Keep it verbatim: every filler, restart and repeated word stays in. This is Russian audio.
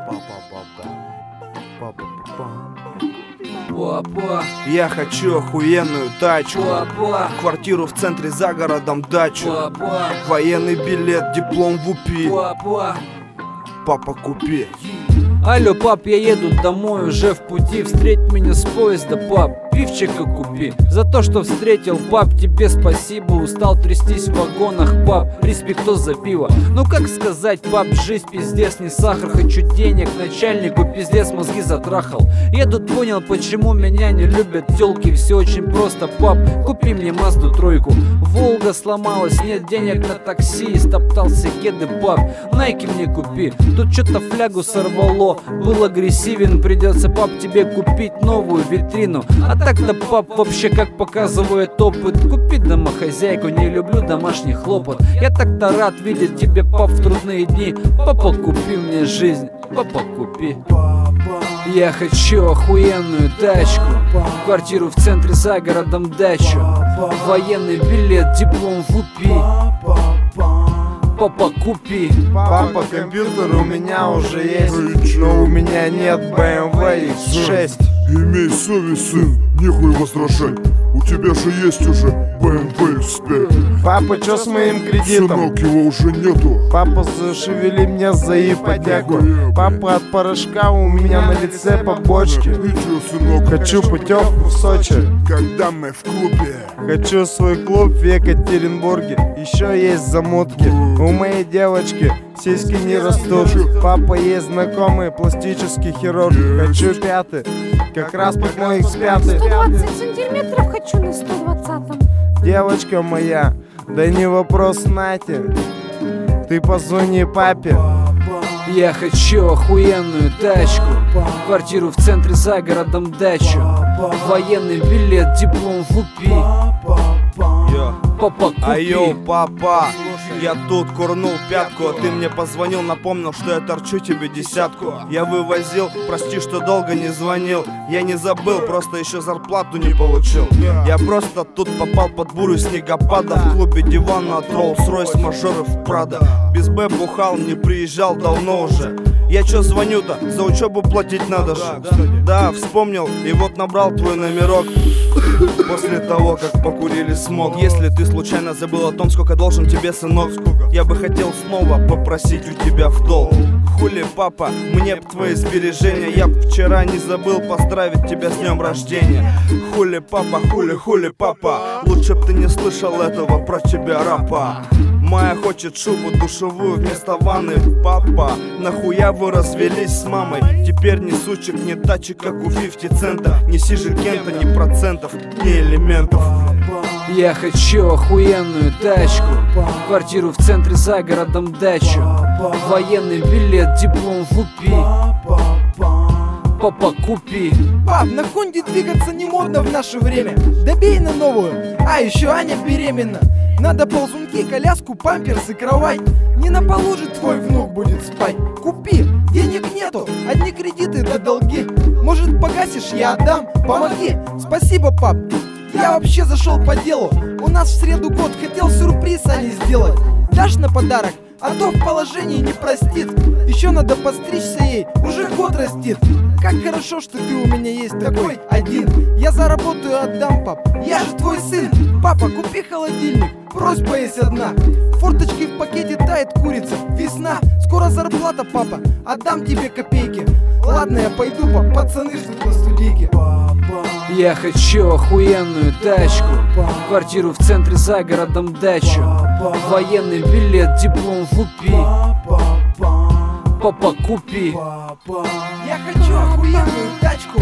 Папа, я хочу охуенную тачку, папа, квартиру в центре, за городом дачу, папа, военный билет, диплом в УПИ. папа. Папа, купи. Алло, пап, я еду домой, уже в пути. Встреть меня с поезда, пап, пивчика купи. За то, что встретил, пап, тебе спасибо. Устал трястись в вагонах, пап, респектос за пиво. Ну как сказать, пап, жизнь пиздец, не сахар. Хочу денег, начальнику пиздец мозги затрахал. Я тут понял, почему меня не любят тёлки. Все очень просто, пап, купи мне Мазду тройку. Волга сломалась, нет денег на такси. Стоптался кеды, пап, найки мне купи. Тут что-то флягу сорвало, был агрессивен. Придется, пап, тебе купить новую витрину. А так-то, пап, вообще как показывает опыт, купи домохозяйку, не люблю домашний хлопот. Я так-то рад видеть тебя, пап, в трудные дни. Папа, купи мне жизнь, папа, купи. Я хочу охуенную тачку, квартиру в центре, за городом дачу, военный билет, диплом в УПИ. Папа, купи. Папа, компьютер у меня уже есть, но у меня нет бэ эм вэ икс шесть. Имей совесть, сын, нехуй возражать. У тебя же есть уже бэ эм вэ икс пять. Папа, чё с моим кредитом? Сынок, его уже нету. Папа, зашевели меня за ипотеку. Папа, от порошка у меня на лице побочки. И чё, сынок? Хочу путевку в Сочи. Когда мы в клубе. Хочу свой клуб в Екатеринбурге. Еще есть замутки. У моей девочки сиськи не растут. Папа, есть знакомый пластический хирург. Хочу пятый, как раз под мой икс пять. сто двадцать сантиметров хочу на сто двадцатом. Девочка моя, да не вопрос, Нате, ты позвони папе. Я хочу охуенную тачку, квартиру в центре, за городом дачу, военный билет, диплом в УПИ. Папа, купи. Айо, папа, я тут курнул пятку, а ты мне позвонил, напомнил, что я торчу тебе десятку. Я вывозил, прости, что долго не звонил. Я не забыл, просто еще зарплату не получил. Я просто тут попал под бурю снегопада. В клубе дивана от Роллс-Ройс, мажоров Прада. Без Б бухал, не приезжал давно уже. Я чё звоню-то? За учебу платить надо же. Да, вспомнил, и вот набрал твой номерок после того, как покурили смог. Если ты случайно забыл о том, сколько должен тебе, сынок, я бы хотел снова попросить у тебя в долг. Хули, папа, мне б твои сбережения. Я б вчера не забыл поздравить тебя с днем рождения. Хули, папа, хули, хули, папа, лучше б ты не слышал этого про тебя рэпа. Майя хочет шубу душевую вместо ванны. Папа, нахуя вы развелись с мамой? Теперь ни сучек, ни тачек, как у пятьдесят цента. Ни сижи Кента, ни процентов, ни элементов. Я хочу охуенную тачку, квартиру в центре, за городом дачу, военный билет, диплом в УПИ. Папа, купи. Пап, на Хонде двигаться не модно в наше время. Добей на новую. А еще Аня беременна. Надо ползунки, коляску, памперсы, кровать. Не на полу же твой внук будет спать. Купи, денег нету, одни кредиты да долги. Может погасишь, я отдам, помоги. Спасибо, пап, я вообще зашел по делу. У нас в среду год, хотел сюрприз Ане сделать. Дашь на подарок, а то в положении не простит. Еще надо подстричься ей, уже год растит. Как хорошо, что ты у меня есть такой один. Я заработаю, отдам, пап, я же твой сын. Папа, купи холодильник, просьба есть одна. В форточке в пакете тает курица, весна. Скоро зарплата, папа, отдам тебе копейки. Ладно, я пойду, пап, пацаны ждут на студийке. Я хочу охуенную тачку, квартиру в центре, за городом дачу, военный билет, диплом в УПИ. Папа, купи. Я хочу охуенную тачку,